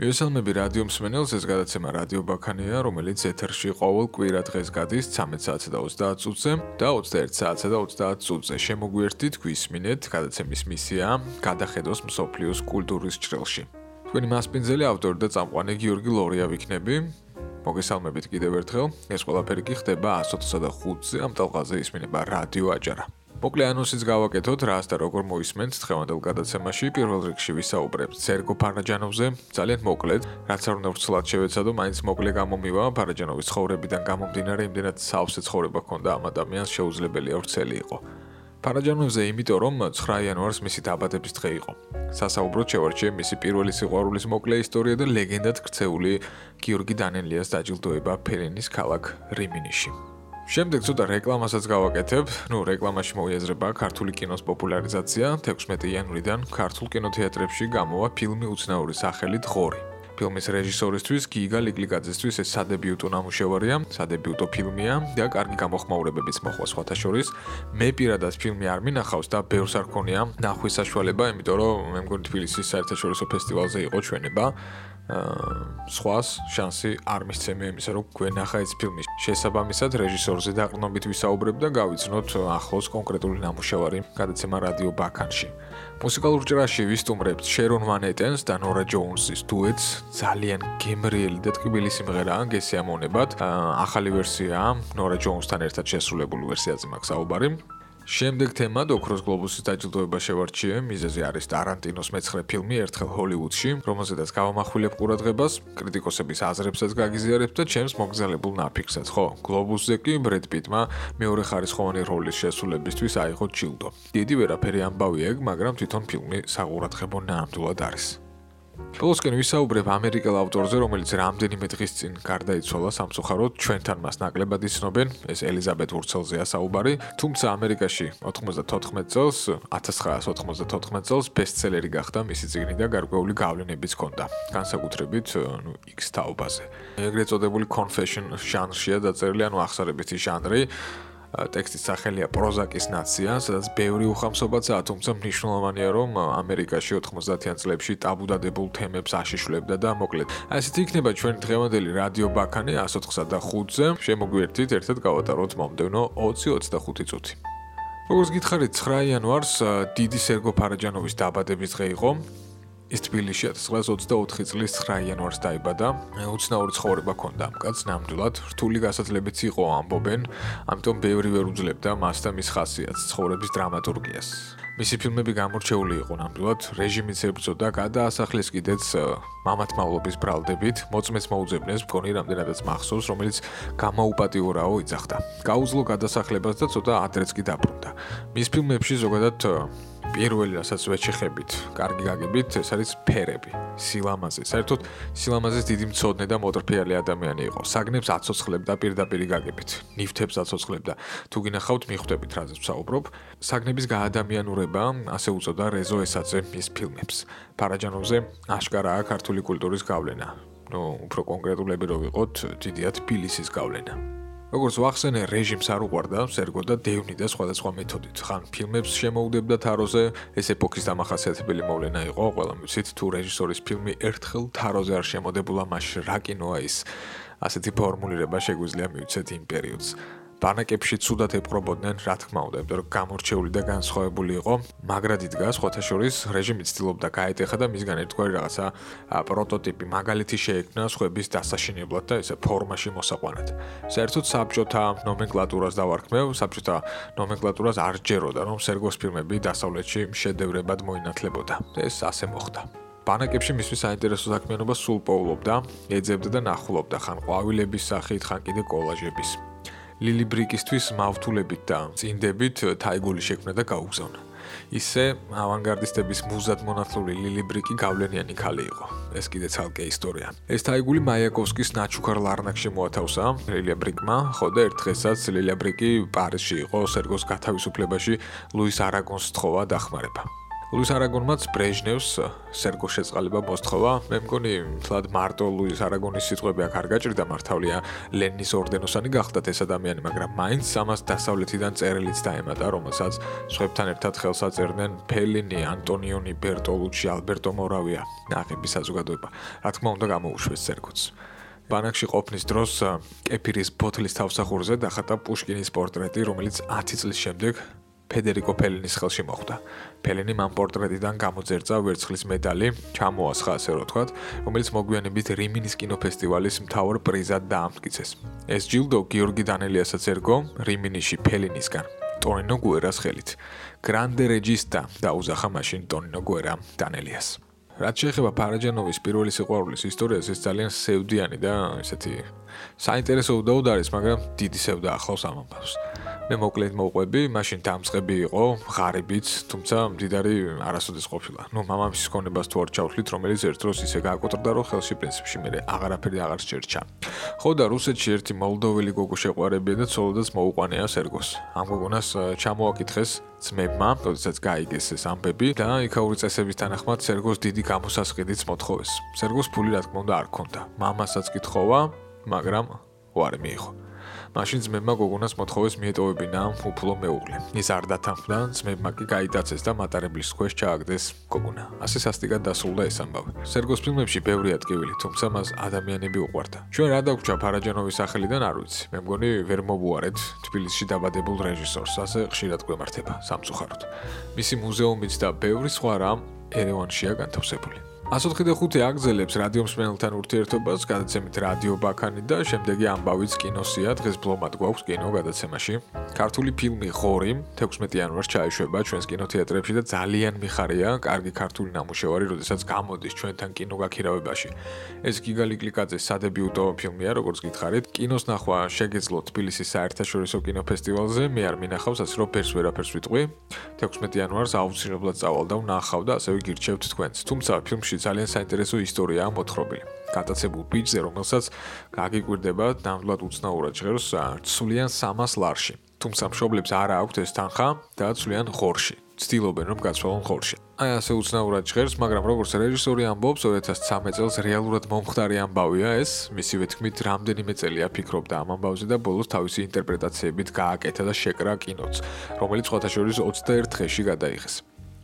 მივესალმები რადიო მსმენელს, ეს გადაცემა რადიო ბაქანია, რომელიც ეთერში ყოველ კვირა დღეს გადის 13 საათსა და 30 წუთზე და 21 საათსა და 30 წუთზე. შემოგვიერთდით, გვისმინეთ, გადაცემის მისიაა გადახედოს მსოფლიოს კულტურის ჭრილში. თქვენი მასპინძელი ავტორი და წამყვანი გიორგი ლორია ვიქნები. მოგესალმებით კიდევ ერთხელ. ეს ყველაფერი კი ხდება 125-ზე ამ ტალღაზე ისმინება რადიო აჭარა. მოკლე ანონსიც გავაკეთოთ, რას და როგორ მოისმენთ დღევანდელ გადაცემაში. პირველ რიგში ვისაუბრებთ სერგო ფარაჯანოვზე, ძალიან მოკლედ, რაც არ უნდა ვრცლად შევეცადო, მაინც მოკლე გამომივა. ფარაჯანოვის ცხოვრებიდან გამომდინარე, იმდენად სავსე ცხოვრება ჰქონდა ამ ადამიანს, შეუძლებელია ვრცელი იყო. ფარაჯანოვზე იმიტომ, რომ 9 იანვარს მისი დაბადების დღე იყო. სასაუბროდ შევარჩიე მისი პირველი სიყვარულის მოკლე ისტორია და ლეგენდად ქცეული გიორგი დანელიას დაჯილდოება ფერენის ქალაქ რიმინიში. შემდეგ ცოტა რეკლამასაც გავაკეთებ. რეკლამაში მოიაზრება ქართული კინოს პოპულარიზაცია. 16 იანვრიდან ქართულ კინოთეატრებში გამოვა ფილმი უცნაური სახელით ღორი. ფილმის რეჟისორისთვის გიგა ლიკლიკაძესთვის ეს სადებიუტო ნამუშევარია, სადებიუტო ფილმია და კარგი გამოხმაურებებიც მოხდა სხვათა შორის. მე პირადად ფილმი არ მინახავს და ბევრს არ ქონია ნახვის საშუალება, იმიტომ რომ მე მგონი თბილისის საერთაშორისო ფესტივალზე იყო ჩვენება. სხვას შანსი არ მისცემია იმისა, რომ გვენახა ეს ფილმი. შესაბამისად, რეჟისორზე დაყრდნობით ვისაუბრებ და გავიცნოთ ახლოს კონკრეტული ნამუშევარი გადაცემა რადიო ბაქანში. მუსიკალურ ჭრაში ვისტუმრებთ შერონ ვან ეტენს და ნორა ჯოუნსის დუეტს. ძალიან გემრიელი და ტკბილი სიმღერაა, გესიამოვნებათ. ახალი ვერსიაა, ნორა ჯოუნსთან ერთად შესრულებული ვერსიაზე მაქვს საუბარი. შემდეგ თემად ოქროს გლობუსის დაჯილდოება შევარჩიე. მიზეზი არის ტარანტინოს მეცხრე ფილმი ერთხელ ჰოლივუდში, რომელზედაც გავამახვილებ ყურადღებას, კრიტიკოსების აზრებსაც გაგიზიარებთ და ჩემს მოგზალებულ ნაფიქრსაც, ხო? გლობუსზე კი ბრედ პიტმა მეორეხარისხოვანი როლის შესრულებისთვის აიღო ჯილდო. დიდი ვერაფერი ამბავია ეგ, მაგრამ თვითონ ფილმი საყურადღებო ნამდვილად არის. ბოლოსკენ ვისაუბრებ ამერიკელ ავტორზე, რომელიც რამდენიმე დღის წინ გარდაიცვალა სამწუხაროდ, ჩვენთან მას ნაკლებად იცნობენ, ეს ელიზაბეთ ვურცელზეა საუბარი, თუმცა ამერიკაში 1994 წელს ბესტსელერი გახდა მისი წიგნი და გარკვეული გავლენებიც ჰქონდა, განსაკუთრებით X თაობაზე. ეგრეთ წოდებული confession ჟანრშია დაწერილი, ახსარებითი ჟანრი. ტექსტის სახელია პროზაკის ნაცია, სადაც ბევრი უხამსობაცაა, თუმცა მნიშვნელოვანია, რომ ამერიკაში 90-იან წლებში ტაბუდადებულ თემებს აშიშვლებდა და მოკლედ. ასეთი იქნება ჩვენი დღევანდელი რადიო ბაქანი 105-ზე. შემოგვიერთდით, ერთად გავატაროთ მომდევნო 20-25 წუთი. როგორც გითხარით, 9 იანვარს დიდი სერგო ფარაჯანოვის დაბადების დღე იყო. ის თბილისში 1924 წლის 9 იანვარს დაიბადა. უცნაური ცხოვრება ჰქონდა ამ კაცს, ნამდვილად რთული გასათლებიც იყო ამბობენ, ამიტომ ბევრი ვერ უძლებდა მას და მის ხასიათს, ცხოვრების დრამატურგიას. მისი ფილმები გამორჩეული იყო ნამდვილად, რეჟიმიც ებრძოდა, გადაასახლეს კიდეც მამათმავლობის ბრალდებით, მოწმეც მოუძებნეს, მგონი რამდენადაც მახსოვს, რომელიც გამოუპატიურაო იძახდა. გაუძლო გადასახლებას და ცოტა ადრეც კი დაბრუნდა. მის ფილმებში ზოგადად პირველი რასაც ვეჩეხებით, კარგი გაგებით, ეს არის ფერები, სილამაზე. საერთოდ სილამაზეს დიდი მცოდნე და მოტრფიალი ადამიანი იყო. საგნებს აცოცხლებდა პირდაპირ გაგებით, ნივთებს აცოცხლებდა. თუ გინახავთ, მიხვდებით რაზეც ვსაუბრობ. საგნების გაადამიანურება, ასე უწოდა რეზო ესაძე მის ფილმებს. ფარაჯანოვზე აშკარაა ქართული კულტურის გავლენა. უფრო კონკრეტულები რო ვიყოთ, დიდია თბილისის გავლენა. როგორც ვახსენე, რეჟიმს არ უყვარდა სერგო და დევნიდა სხვადასხვა მეთოდით. ხან ფილმებს შემოუდებდა თაროზე, ეს ეპოქის დამახასიათებელი მოვლენა იყო, ყველამ ვიცით, თუ რეჟისორის ფილმი ერთხელ თაროზე არ შემოდებულა, მაშინ რა კინოა ის. ასეთი ფორმულირება შეგვიძლია მივიცეთ იმ პერიოდს. ბანაკებში ცუდად ეპყრობოდნენ, რა თქმა უნდა, იმიტომ რომ გამორჩეული და განსხვავებული იყო, მაგრად იდგა სხვათა შორის, რეჟიმი ცდილობდა გაეტეხა და მისგან ერთგვარი რაღაცა პროტოტიპი, მაგალითი შეექმნა სხვების დასაშინებლად და ესე ფორმაში მოსაყვანად. საერთოდ საბჭოთა ნომენკლატურას დავარქმევ, საბჭოთა ნომენკლატურას არ ჯეროდა, რომ სერგოს ფილმები დასავლეთში შედევრებად მოინათლებოდა. ეს ასე მოხდა. ბანაკებში მისთვის საინტერესო საქმიანობა სულ პოულობდა, ეძებდა და ნახულობდა ხან ყვავილების სახით, ხან კიდე კოლაჟების. ლილი ბრიკისთვის მავთულებით და წინდებით თაიგული შექმნა და გაუგზავნა. ისე ავანგარდისტების მუზად მონათლული ლილი ბრიკი გავლენიანი ქალი იყო. ეს კიდე ცალკე ისტორია. ეს თაიგული მაიაკოვსკის ნაჩუქარ ლარნაკში მოათავსა ლილია ბრიკმა, ხო და ერთ დღესაც ლილია ბრიკი პარიზში იყო სერგოს გათავისუფლებაში ლუის არაგონს სთხოვა დახმარება. ლუის არაგონმაც ბრეჟნევს სერგოს შეწყალება მოსთხოვა. მე მგონი თლად მარტო ლუის არაგონის სიტყვები აქ არ გაჭირდა, მართალია ლენინის ორდენოსანი გახდათ ეს ადამიანი, მაგრამ მაინც ამას დასავლეთიდან წერილიც დაემატა, რომელსაც სხვებთან ერთად ხელს აწერდნენ ფელინი, ანტონიონი, ბერტოლუჩი, ალბერტო მორავია, ნახების საზოგადოება. რა თქმა უნდა გამოუშვეს სერგოც. ბანაკში ყოფნის დროს კეფირის ბოთლის თავსახურზე დახატა პუშკინის პორტრეტი, რომელიც 10 წლის შემდეგ ფედერიკო ფელინის ხელში მოხვდა. ფელინიმ ამ პორტრეტიდან გამოძერწა ვერცხლის მედალი, ჩამოასხა ასე რომ ვთქვათ, რომელიც მოგვიანებით რიმინის კინოფესტივალის მთავარ პრიზად დაამტკიცეს. ეს ჯილდო გიორგი დანელიასაც ერგო რიმინიში ფელინისგან, ტონინო გუერას ხელით. გრანდე რეჯისტა დაუზახა მაშინ ტონინო გუერამ დანელიას. რაც შეეხება ფარაჯანოვის პირველი სიყვარულის ისტორიას, ეს ძალიან სევდიანი და ესეთი საინტერესო უდაოდ არის, მაგრამ დიდი სევდა ახლავს ამ ამბავს. მე მოკლედ მოვყვები, მაშინ დამწყები იყო, ღარიბიც, თუმცა მდიდარი არასოდეს ყოფილა. მამამისის ქონებას თუ არ ჩავთვლით, რომელიც ერთ დროს ისე გააკოტრდა, რომ ხელში პრინციპში მე აღარაფერი აღარ შეერჩა. ხო და რუსეთში ერთი მოლდოველი გოგო შეყვარებია და ცოლადაც მოუყვანია სერგოს. ამ გოგონას ჩამოაკითხეს ძმებმა, როდესაც გაიგეს ეს ამბები და იქაური წესების თანახმად სერგოს დიდი გამოსასყიდიც მოთხოვეს. სერგოს ფული რა თქმა უნდა არ ქონდა. მამასაც კითხოვა, მაგრამ უარი მიიღო. მაშინ ძმებმა გოგონას მოთხოვეს მიეტოვებინა უფლო მეუღლე. ის არ დათანხმდა, ძმებმა კი გაიტაცეს და მატარებლის ქვეშ ჩააგდეს გოგონა. ასე სასტიკად დასრულდა ეს ამბავი. სერგოს ფილმებში ბევრია ტკივილი, თუმცა მას ადამიანები უყვარდა. ჩვენ რა დაგვრჩა ფარაჯანოვის სახელიდან არ ვიცი. მე მგონი ვერ მოვუარეთ თბილისში დაბადებულ რეჟისორს, ასე ხშირად გვემართება სამწუხაროდ. მისი მუზეუმიც და ბევრი სხვა რამ ერევანშია განთავსებული. 104 აგზელებს რადიო მსმენელთან ურთიერთობას, გადაცემით რადიო ბაქანი და შემდეგი ამბავიც კინოსია, დღეს ბლომად გვაქვს კინო გადაცემაში. ქართული ფილმი ღორი 16 იანვარს ჩაეშვება ჩვენს კინოთეატრებში და ძალიან მიხარია, კარგი ქართული ნამუშევარი, როდესაც გამოდის ჩვენთან კინოგაქირავებაში. ეს გიგალი კლიკაძეს სადებიუტო ფილმია, როგორც გითხარით. კინოს ნახვა შეგეძლოთ თბილისის საერთაშორისო კინოფესტივალზე, მე არ მინახავს, ასე რომ ფერს ვერაფერს ვიტყვი. 16 იანვარს აუცილებლად წავალ და ვნახავ და ასევე გირჩევთ თქვენც. თუმცა ფილმში ძალიან საინტერესო ისტორიაა მოთხრობილი. გატაცებულ ბიჭზე, რომელსაც გაგიკვირდება ნამდვილად უცნაურად ჟღერს ცვლიან 300 ლარში. თუმცა მშობლებს არ აქვთ ეს თანხა და ცვლიან ღორში. ცდილობენ რომ გაცვალონ ღორში. აი ასე უცნაურად ჟღერს, მაგრამ როგორც რეჟისორი ამბობს, 2013 წელს რეალურად მომხდარი ამბავია ეს. მისივე თქმით, რამდენიმე წელია ფიქრობდა ამ ამბავზე და ბოლოს თავისი ინტერპრეტაციებით გააკეთა და შეკრა კინოც, რომელიც სხვათა შორის 21 დღეში გადაიღეს.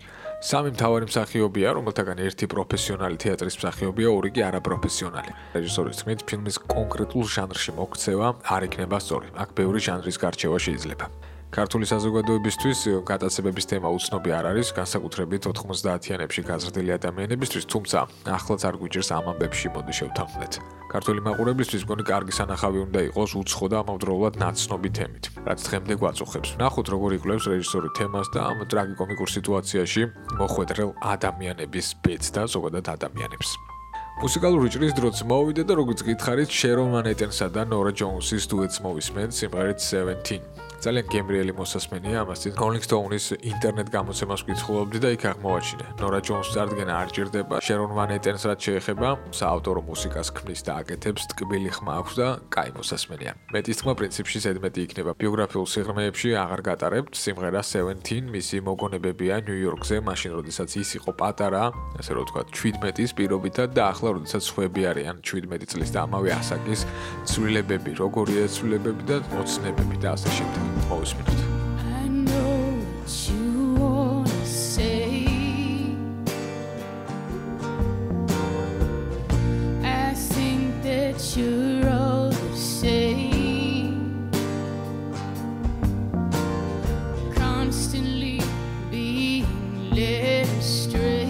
სამი მთავარი მსახიობია, რომელთაგან ერთი პროფესიონალი თეატრის მსახიობია, ორი კი არაპროფესიონალი. რეჟისორის თქმით, ფილმის კონკრეტულ ჟანრში მოქცევა არ იქნება სწორი. აქ ბევრი ჟანრის გარჩევა შეიძლება. ქართული საზოგადოებისთვის გადაცემების თემა უცნობი არ არის, განსაკუთრებით 90-იანებში გაზრდილი ადამიანებისთვის, თუმცა ახლაც არ გვიჭირს ამ ამბებში მოდი შევთანხმდეთ. ქართული მაყურებლისთვის მგონი კარგი სანახავი უნდა იყოს უცხო და ამავდროულად ნაცნობი თემით, რაც დღემდე გვაწუხებს. ნახოთ როგორ იკვლევს რეჟისორი თემას და ამ ტრაგიკომიკურ სიტუაციაში მოხვედრილ ადამიანების ბედს და ზოგადად ადამიანებს. მუსიკალური ჭრის დროც მოვიდა და როგორც გითხარით, შერონ ვან ეტენსა და ნორა ჯოუნსის დუეტს მოვისმენთ სიმღერით 17. ძალიან გემრიელი მოსასმენია, ამასთან Rolling Stone-ის ინტერნეტ გამოცემას ვკითხულობდი და იქ აღმოვაჩინე. ნორა ჯოუნსის წარდგენა არ ჭირდება, შერონ ვან ეტენს რაც შეეხება, საავტორო მუსიკას ქმნის და აკეთებს, ტკბილი ხმა აქვს და კაი მოსასმენია. მეტის თქმა პრინციპში ზედმეტი იქნება. ბიოგრაფიულ სიღრმეებში აღარ გატარებთ, სიმღერა 17 მისი მოგონებებია ნიუ-იორკზე, მაშინ როდესაც ის იყო პატარა, ასე რომ ვთქვათ, 17-ის პირობითად და ახლა როდესაც ხვები არიან 17 წლის და ამავე ასაკის ცვლილებები, როგორია ცვლილებები და მოცნებები და ასე შემდეგ. მოვისმინოთ. I know what you wanna say. I think that you're all the same. Constantly being led astray.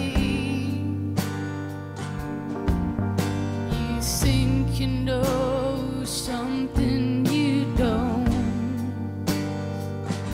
You think you know something you don't.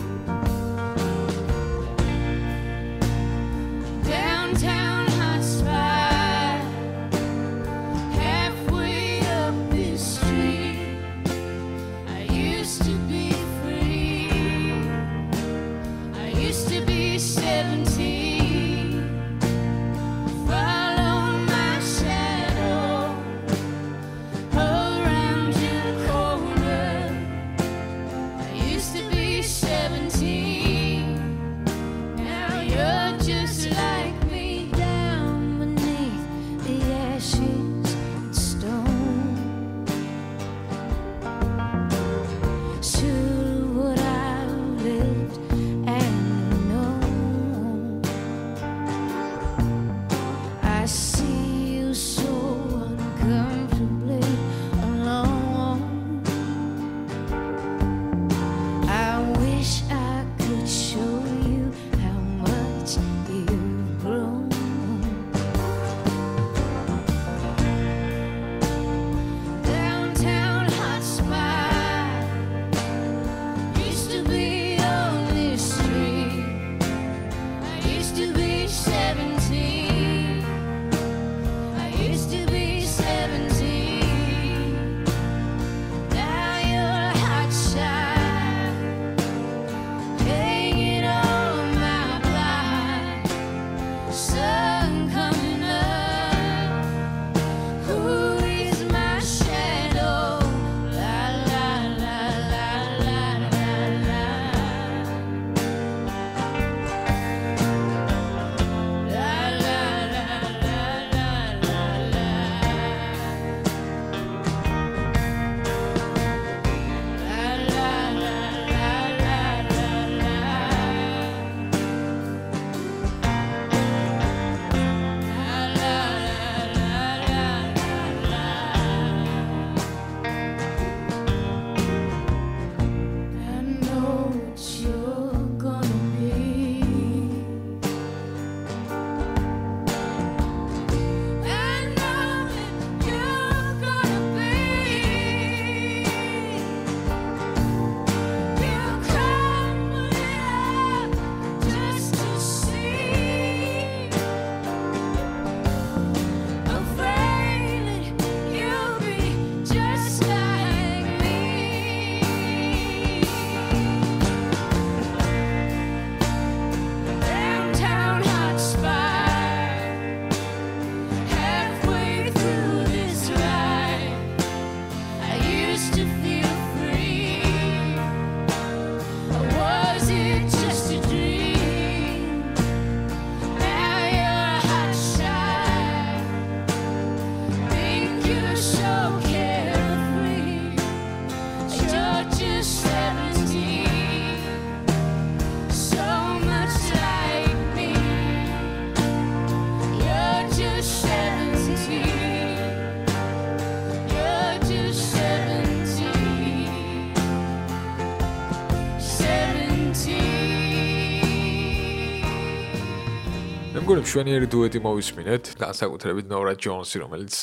მგონი მშვენიერი დუეტი მოვისმინეთ, განსაკუთრებით ნორა ჯონსი, რომელიც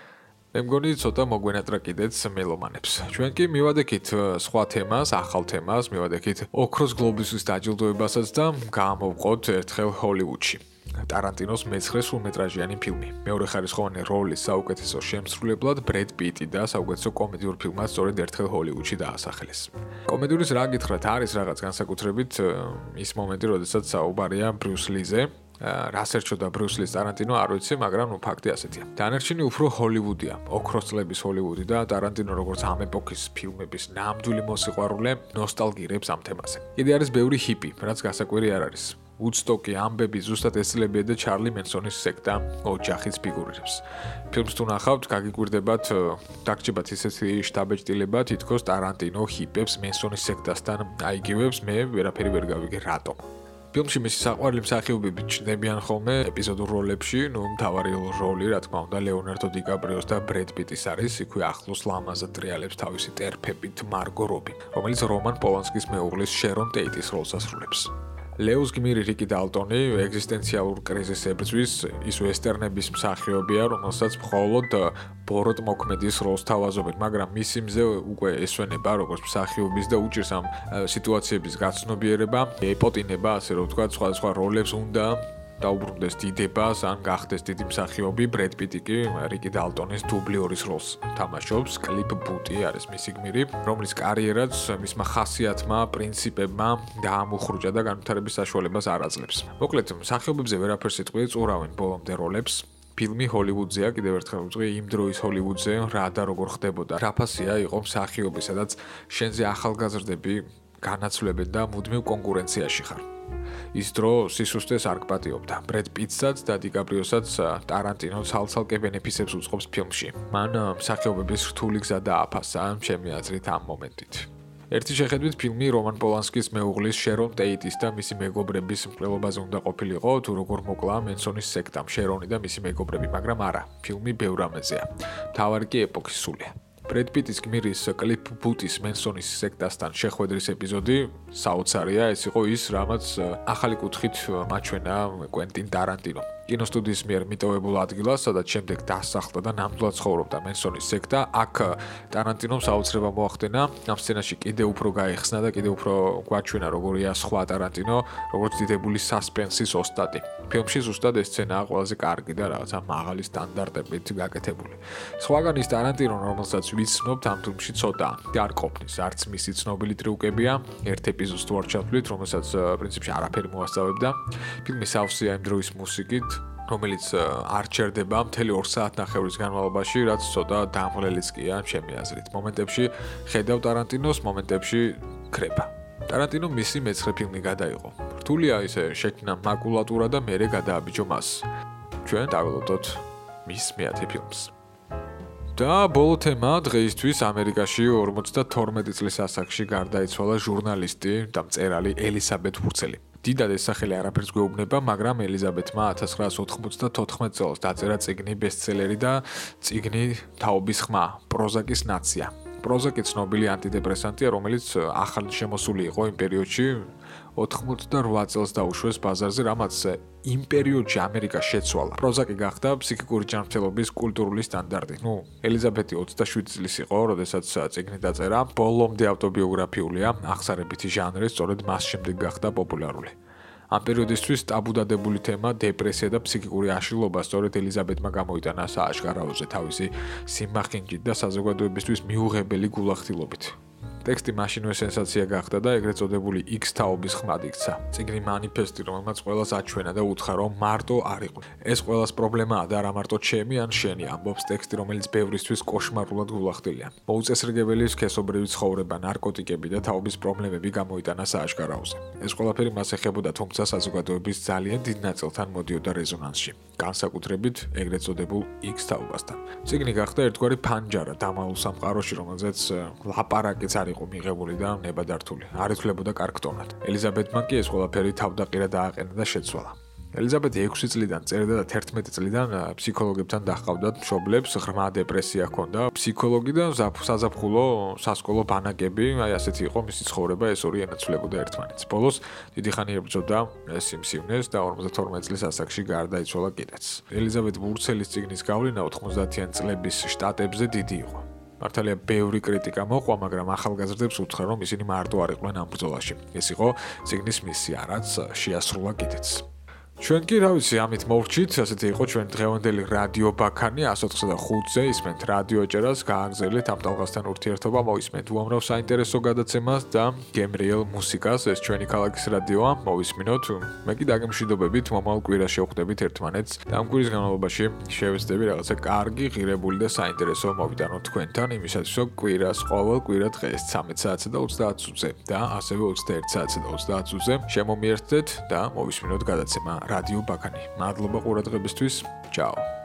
მე მგონი ცოტა მოგვენატრა კიდეც მელომანებს. ჩვენ კი მივადექით სხვა თემას, ახალ თემას, მივადექით ოქროს გლობუსის დაჯილდოებასაც და გამოვყოთ ერთხელ ჰოლივუდში. ტარანტინოს მეცხრე სრულმეტრაჟიანი ფილმი. მეორეხარისხოვანი როლის საუკეთესო შემსრულებლად ბრედ პიტი და საუკეთესო კომედიურ ფილმად სწორედ ერთხელ ჰოლივუდში დაასახელეს. კომედიურის რა გითხრათ, არის რაღაც განსაკუთრებით ის მომენტი, როდესაც საუბარია ბრიუს ლიზე. რას ერჩოდა ბრიუს ლის ტარანტინო არ ვიცი, მაგრამ ფაქტი ასეთია. დანარჩენი უფრო ჰოლივუდია, ოქროს წლების ჰოლივუდი და ტარანტინო როგორც ამ ეპოქის ფილმების ნამდვილი მოსიყვარულე ნოსტალგირებს ამ თემაზე. კიდე არის ბევრი ჰიპი, რაც გასაკვირი არ არის. Woodstock-ი, ამბები, ზუსტად ესწრებია და ჩარლი მენსონის სექტა ოჯახის ფიგურირებს. ფილმს თუ ნახავთ, გაგიკვირდებათ, დაგჭებათ ისეთი შტაბეჭდილება, თითქოს ტარანტინო ჰიპებს მენსონის სექტასთან აიგივებს, მე ვერაფერი ვერ გავიგე რატომ. ფილმში მისი საყვარელი მსახიობები ჩნდებიან ხოლმე ეპიზოდურ როლებში, მთავარი როლი, რა თქმა უნდა, ლეონარდო დიკაპრიოს და ბრედ პიტის არის, იქვე ახლოს ლამაზად ტრიალებს თავისი ტერფებით მარგო რობი, რომელიც რომან პოლანსკის მეუღლის შერონ ტეიტის როლს ასრულებს. ლეოს გმირი რიკი დალტონი ეგზისტენციალურ კრიზისს ებრძვის, ის ვესტერნების მსახიობია, რომელსაც მხოლოდ ბოროტ მოქმედის როლს თავაზობენ, მაგრამ მისი მზე უკვე ესვენება როგორც მსახიობის და უჭირს ამ სიტუაციების გაცნობიერება, ეპოტინება, ასე რომ ვთქვათ, სხვადასხვა როლებს უნდა დაუბრუნდეს დიდებას, ან გახდეს დიდი მსახიობი. ბრედ პიტი კი რიკი დალტონის დუბლიორის როლს თამაშობს. კლიფ ბუტი არის მისი გმირი, რომლის კარიერაც მისმა ხასიათმა, პრინციპებმა დაამუხრუჭა და განვითარების საშუალებას არ აძლევს. მოკლედ, მსახიობებზე ვერაფერს იტყვი, წურავენ ბოლომდე როლებს. ფილმი ჰოლივუდზეა, კიდევ ერთხელ ვიტყვი, იმ დროის ჰოლივუდზე რა და როგორ ხდებოდა. რა ფასია იყო მსახიობი, სადაც შენზე ახალგაზრდები განაცვლებენ და მუდმივ კონკურენციაში ხარ. ის დრო სისუსტეს არ გპატიობდა. ბრედ პიტსაც და დიკაპრიოსაც ტარანტინო ცალ-ცალკე ბენეფისებს უწყობს ფილმში. მან მსახიობების რთული გზა დააფასა, ჩემი აზრით ამ მომენტით. ერთი შეხედვით ფილმი რომან პოლანსკის მეუღლის შერონ ტეიტის და მისი მეგობრების მკვლელობაზე უნდა ყოფილიყო, თუ როგორ მოკლა მენსონის სექტამ შერონი და მისი მეგობრები, მაგრამ არა, ფილმი ბევრ რამეზეა. მთავარი კი ეპოქის სულია. ბრედ პიტის გმირის კლიფ ბუტის მენსონის სექტასთან შეხვედრის ეპიზოდი საოცარია, ეს იყო ის, რამაც ახალი კუთხით მაჩვენა კვენტინ ტარანტინო. კინოსტუდიის მიერ მიტოვებულ ადგილას, სადაც შემდეგ დასახლდა და ნამდვილად ცხოვრობდა მენსონის სექტა, აქ ტარანტინომ საოცრება მოახდენა, ამ სცენაში კიდევ უფრო გაეხსნა და კიდევ უფრო გვაჩვენა როგორია სხვა ტარანტინო, როგორც დიდებული სასპენსის ოსტატი. ფილმში ზუსტად ეს სცენაა ყველაზე კარგი და რაღაცა მაღალი სტანდარტებით გაკეთებული. სხვაგან ის ტარანტინო, რომელსაც ვიცნობთ ამ ფილმში ცოტა არ ყოფნის, არც მისი ცნობილი ტრიუკებია, ერთ ეპიზოდს თუ არ ჩავთვლით, რომელსაც პრინციპში არაფერი მოასწავებდა. ფილმი სავსეა იმ დროის მუსიკით, რომელიც არ ჩერდება მთელი 2 საათნახევრის განმავლობაში, რაც ცოტა დამღლელიც კია ჩემი აზრით. მომენტებში ხედავ ტარანტინოს, მომენტებში ქრება. ტარანტინო მისი მეცხრე ფილმი გადაიღო. რთულია ისე შექმნა მაკულატურა და მერე გადააბიჯო მას. ჩვენ დაველოდოთ მის მეათე ფილმს. და ბოლო თემა დღეისთვის ამერიკაში 52 წლის ასაკში გარდაიცვალა ჟურნალისტი და მწერალი ელისაბეთ ვურცელი. დიდად ეს სახელი არაფერს გვეუბნება, მაგრამ ელიზაბეთმა 1994 წელს დაწერა წიგნი ბესტსელერი და წიგნი თაობის ხმა, პროზაკის ნაცია. პროზაკი ცნობილი ანტიდეპრესანტია, რომელიც ახალ შემოსული იყო იმ პერიოდში 98 წელს დაუშვეს ბაზარზე, რამაც იმ პერიოდში ამერიკა შეცვალა. პროზაკი გახდა ფსიქიკური ჯანმრთელობის კულტურული სტანდარტი. ელიზაბეთი 27 წლის იყო, როდესაც წიგნი დაწერა. ბოლომდე ავტობიოგრაფიულია, აღსარებითი ჟანრი, სწორედ მას შემდეგ გახდა პოპულარული. ამ პერიოდისთვის ტაბუდადებული თემა დეპრესია და ფსიქიკური აშლილობა სწორედ ელიზაბეთმა გამოიტანა სააშკარაოზე თავისი სიმახინჯით და საზოგადოებისთვის მიუღებელი გულახდილობით. ტექსტი მაშინვე სენსაცია გახდა და ეგრეთ წოდებული X თაობის ხმად იქცა. წიგნი მანიფესტი, რომელმაც ყველას აჩვენა და უთხრა, რომ მარტო არ იყო. ეს ყველას პრობლემაა და არა მარტო ჩემი ან შენი, ამბობს ტექსტი, რომელიც ბევრისთვის კოშმარულად გულახდილია. მოუწესრიგებელი სქესობრივი ცხოვრება, ნარკოტიკები და თაობის პრობლემები გამოიტანა სააშკარაოზე. ეს ყველაფერი მას ეხებოდა, თუმცა საზოგადოების ძალიან დიდ ნაწილთან მოდიოდა რეზონანსში. განსაკუთრებით ეგრეთ წოდებულ X თაობასთან. წიგნი გახდა ერთგვარი ფანჯარა დამალულ სამყაროში, რომელზეც ლაპარაკიც არ იყო მიღებული და ნებადართული. არ ითვლებოდა კარგ ტონად. ელიზაბეთმა კი ეს ყველაფერი თავდაყირა დააყენა და შეცვალა. ელიზაბეთი 6 წლიდან წერდა და 11 წლიდან ფსიქოლოგებთან დაჰყავდათ მშობლებს, ღრმა დეპრესია ჰქონდა. ფსიქოლოგი და საზაფხულო სასკოლო ბანაკები, აი ასეთი იყო მისი ცხოვრება, ეს ორი ენაცვლებოდა ერთმანეთს. ბოლოს დიდი ხანი ებრძოდა სიმსივნეს და 52 წლის ასაკში გარდაიცვალა კიდეც. ელიზაბეთ ვურცელის წიგნის გავლენა 90-იან წლების შტატებზე დიდი იყო. მართალია ბევრი კრიტიკა მოყვა, მაგრამ ახალგაზრდებს უთხრა, რომ ისინი მარტო არ იყვნენ ამ ბრძოლაში. ეს იყო წიგნის მისია, რაც შეასრულა კიდეც. ჩვენ კი რა ვიცი, ამით მოვრჩით, ასეთი იყო ჩვენ დღევანდელი რადიო ბაქანი 104.5-ზე, ისმენთ რადიო ჭერას, გააგრძელეთ ამ ტალღასთან ურთიერთობა, მოვისმენთ უამრავ საინტერესო გადაცემას და გემრიელ მუსიკას, ეს ჩვენი ქალაქის რადიოა, მოვისმინოთ. მე კი დაგემშვიდობებით, მომავალ კვირას შევხვდებით ერთმანეთს და ამ კვირის განმავლობაში შევეცდები რაღაცა კარგი, ღირებული და საინტერესო მოვიტანოთ თქვენთან, იმისათვის რომ კვირას ყოველ კვირა დღეს 13 საათსა და 30 წუთზე და ასევე 21 საათსა და 30 წუთზე შემომიერთდეთ და მოვისმინოთ გადაცემა რადიო ბაქანი. მადლობა ყურადღებისთვის. Ciao.